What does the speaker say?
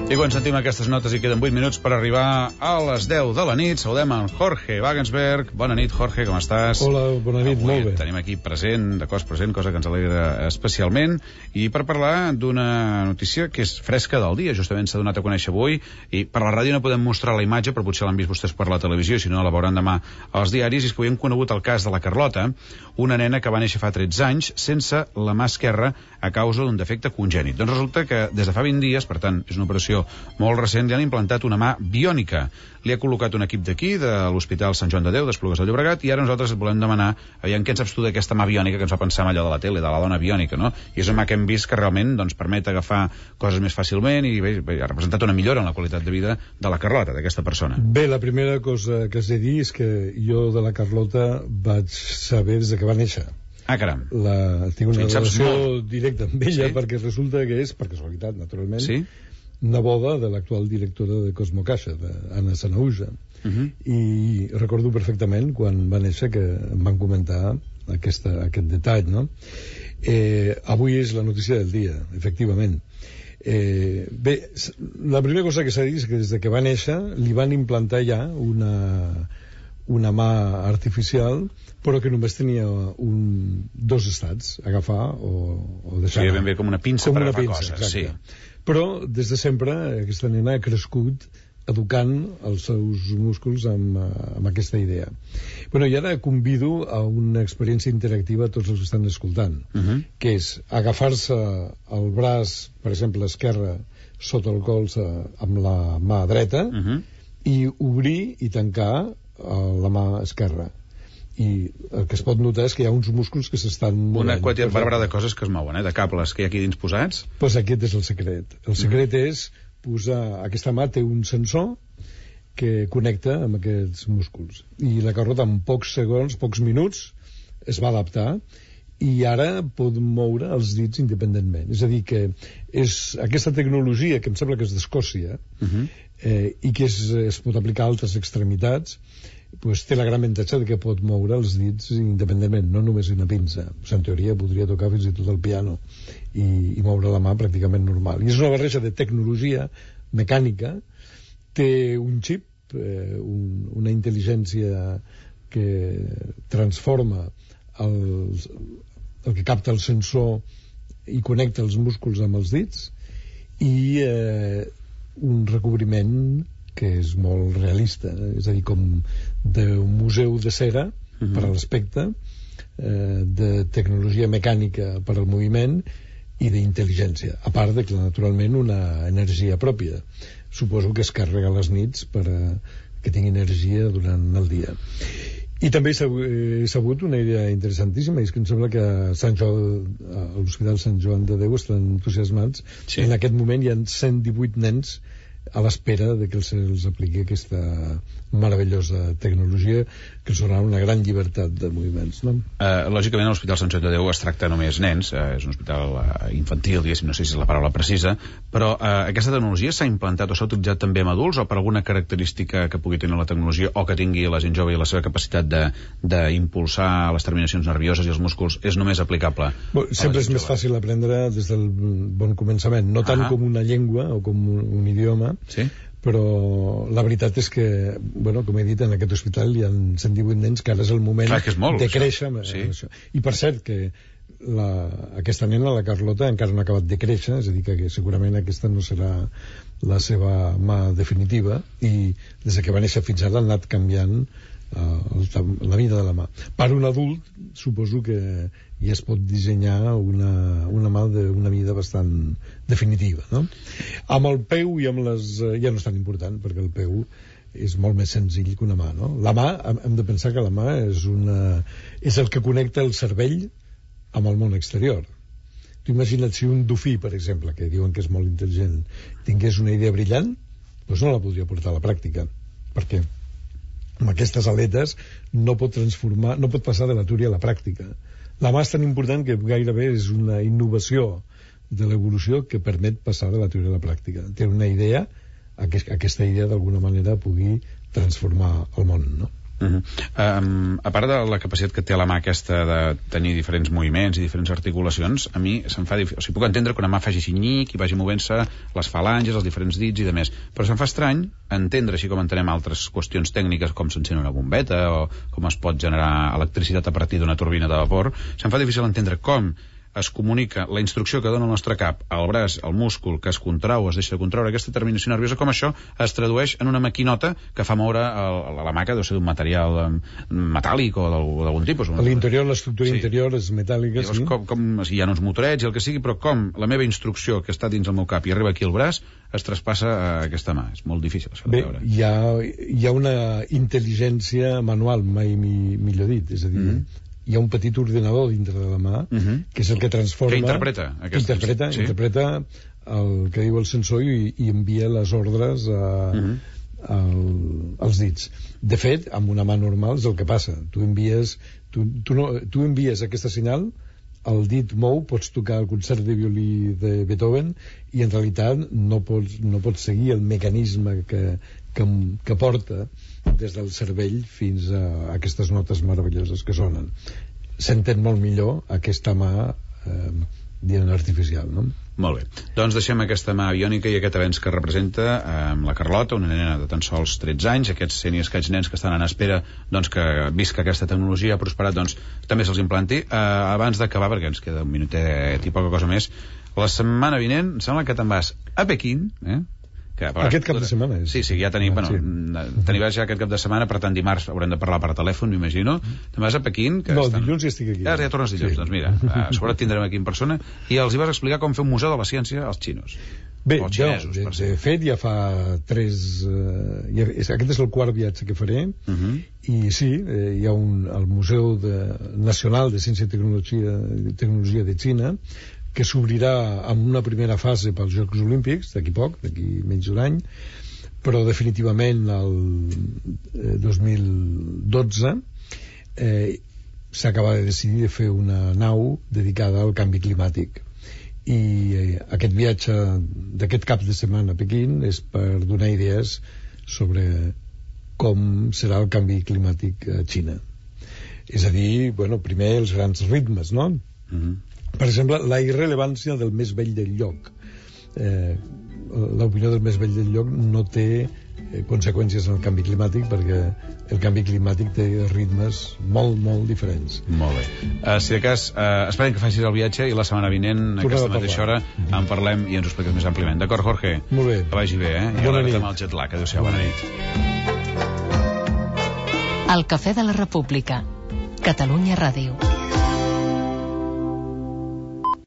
I quan sentim aquestes notes i queden 8 minuts per arribar a les 10 de la nit, saludem en Jorge Wagensberg. Bona nit, Jorge, com estàs? Hola, bona nit, avui molt bé. Tenim aquí present, de cos present, cosa que ens alegra especialment, i per parlar d'una notícia que és fresca del dia, justament s'ha donat a conèixer avui, i per la ràdio no podem mostrar la imatge, però potser l'han vist vostès per la televisió, si no la veuran demà als diaris, i és que avui hem conegut el cas de la Carlota, una nena que va néixer fa 13 anys sense la mà esquerra a causa d'un defecte congènit. Doncs resulta que des de fa 20 dies, per tant, és una operació molt recent, li han implantat una mà biònica. Li ha col·locat un equip d'aquí, de l'Hospital Sant Joan de Déu, d'Esplugues de Llobregat, i ara nosaltres et volem demanar, aviam, què en saps tu d'aquesta mà biònica, que ens va pensar en allò de la tele, de la dona biònica, no? I és una mà que hem vist que realment doncs, permet agafar coses més fàcilment i bé, ha representat una millora en la qualitat de vida de la Carlota, d'aquesta persona. Bé, la primera cosa que has de dir és que jo de la Carlota vaig saber des que va néixer. Ah, caram. Tinc una relació molt directa amb ella, sí? Perquè resulta que és, per casualitat, naturalment, sí? neboda de l'actual directora de Cosmo Caixa, d'Anna Sanahuja. I recordo perfectament quan va néixer que em van comentar aquest detall, no? Avui és la notícia del dia, efectivament. Bé, la primera cosa que s'ha dit és que des que va néixer li van implantar ja una mà artificial, però que només tenia dos estats, agafar o deixar. Sí, ben bé com una pinça per agafar coses. Exacte. Sí. Però des de sempre aquesta nena ha crescut educant els seus músculs amb aquesta idea. Bueno, i ara convido a una experiència interactiva a tots els que estan escoltant, que és agafar-se el braç, per exemple, esquerre, sota el colze amb la mà dreta, i obrir i tancar la mà esquerra. I el que es pot notar és que hi ha uns músculs que s'estan movent. Una quantitat bàrbara de coses que es mouen, de cables que hi ha aquí dins posats. Doncs aquest és el secret. El secret és posar... Aquesta mà té un sensor que connecta amb aquests músculs. I la Carlota en pocs segons, pocs minuts, es va adaptar i ara pot moure els dits independentment. És a dir, que és aquesta tecnologia, que em sembla que és d'Escòcia, i que es pot aplicar a altres extremitats, pues té la gran avantatge de que pot moure els dits independentment, no només una pinça. O sigui, en teoria podria tocar fins i tot el piano i moure la mà pràcticament normal. I és una barreja de tecnologia mecànica, té un xip, una intel·ligència que transforma el que capta el sensor i connecta els músculs amb els dits, i un recobriment que és molt realista, és a dir, com d'un museu de cera per a l'aspecte, de tecnologia mecànica per al moviment i d'intel·ligència, a part de que naturalment una energia pròpia. Suposo que es carrega a les nits per que tingui energia durant el dia. I també he sabut una idea interessantíssima, és que em sembla que a l'Hospital Sant Joan de Déu estan entusiasmats. Sí. En aquest moment hi ha 118 nens a l'espera de que se'ls apliqui aquesta meravellosa tecnologia que els donarà una gran llibertat de moviments, no? Lògicament, a l'Hospital Sant Joan de Déu es tracta només nens, és un hospital infantil, diguéssim, no sé si és la paraula precisa, però aquesta tecnologia s'ha implantat o s'ha utilitzat també amb adults, o per alguna característica que pugui tenir la tecnologia o que tingui la gent jove i la seva capacitat d'impulsar les terminacions nervioses i els músculs és només aplicable? Sempre és més fàcil aprendre des del bon començament, no tant com una llengua o com un idioma, sí? Però la veritat és que, bueno, com he dit, en aquest hospital hi ha 118 nens que ara és el moment de créixer. Sí. I per cert que aquesta nena, la Carlota, encara no ha acabat de créixer, és a dir, que segurament aquesta no serà la seva mà definitiva, i des que va néixer fins ara ha anat canviant la mida de la mà. Per un adult suposo que ja es pot dissenyar una mà d'una mida bastant definitiva, no? Amb el peu i amb les... ja no és tan important, perquè el peu és molt més senzill que una mà, no? La mà, hem de pensar que la mà és el que connecta el cervell amb el món exterior. Tu imagina't si un dofí, per exemple, que diuen que és molt intel·ligent, tingués una idea brillant, doncs no la podria portar a la pràctica. Per què? Amb aquestes aletes no pot passar de la teoria a la pràctica. La mà és tan important que gairebé és una innovació de l'evolució que permet passar de la teoria a la pràctica. Té una idea, aquesta idea d'alguna manera pugui transformar el món, no? A part de la capacitat que té la mà aquesta de tenir diferents moviments i diferents articulacions, a mi se'm fa difícil. O sigui, puc entendre que una mà faci xinyic i vagi movent-se les falanges, els diferents dits i demés, però se'm fa estrany entendre, així com entenem altres qüestions tècniques com s'encén una bombeta o com es pot generar electricitat a partir d'una turbina de vapor, se'm fa difícil entendre com es comunica la instrucció que dona el nostre cap al braç, al múscul, que es contrau, es deixa de contraure, aquesta terminació nerviosa, com això es tradueix en una maquinota que fa moure la mà, que deu ser d'un material metàl·lic o d'algun tipus. A l'interior, l'estructura interior és metàl·lica, llavors, sí. Com hi ha uns motorets i el que sigui, però com la meva instrucció que està dins el meu cap i arriba aquí al braç es traspassa a aquesta mà. És molt difícil això de veure. Hi ha una intel·ligència manual, mai millor dit, és a dir, hi ha un petit ordenador dintre de la mà que és el que transforma... Que interpreta. Interpreta el que diu el sensor i envia les ordres als dits. De fet, amb una mà normal és el que passa. Tu envies aquesta senyal, el dit mou, pots tocar el concert de violí de Beethoven i en realitat no pots seguir el mecanisme que porta des del cervell fins a aquestes notes meravelloses que sonen. S'entén molt millor aquesta mà artificial, no? Molt bé. Doncs deixem aquesta mà biònica i aquest avenç que representa la Carlota, una nena de tan sols 13 anys, aquests 100 i escaig nens que estan en espera que visca aquesta tecnologia ha prosperat, també se'ls implanti. Abans d'acabar, perquè ens queda un minutet i poca cosa més, la setmana vinent, em sembla que te'n vas a Pequín, aquest cap de setmana és. Sí, ja tenim t'anives ja aquest cap de setmana, per tant dimarts haurem de parlar per telèfon, m'imagino. Te'n vas a Pequín, dilluns ja estic aquí. Ja tornes dilluns, doncs mira, a sobre et tindrem aquí en persona i els hi vas explicar com fer un museu de la ciència als xinos. Bé, de fet ja fa 3 aquest és el quart viatge que faré i sí, hi ha el Museu Nacional de Ciència i Tecnologia de Xina que s'obrirà amb una primera fase pels Jocs Olímpics, d'aquí menys d'un any, però definitivament el 2012 s'acaba de decidir de fer una nau dedicada al canvi climàtic. I aquest viatge d'aquest cap de setmana a Pequín és per donar idees sobre com serà el canvi climàtic a Xina. És a dir, primer els grans ritmes, no? Per exemple, la irrellevància del més vell del lloc. L'opinió del més vell del lloc no té conseqüències en el canvi climàtic perquè el canvi climàtic té ritmes molt, molt diferents. Molt bé. Si de cas, esperem que facis el viatge i la setmana vinent, a aquesta mateixa hora, en parlem i ens ho expliques més àmpliament. D'acord, Jorge? Molt bé. Que vagi bé, I bona nit. Amb el jet lag. Adéu-siau, bona nit. El Cafè de la República. Catalunya Ràdio.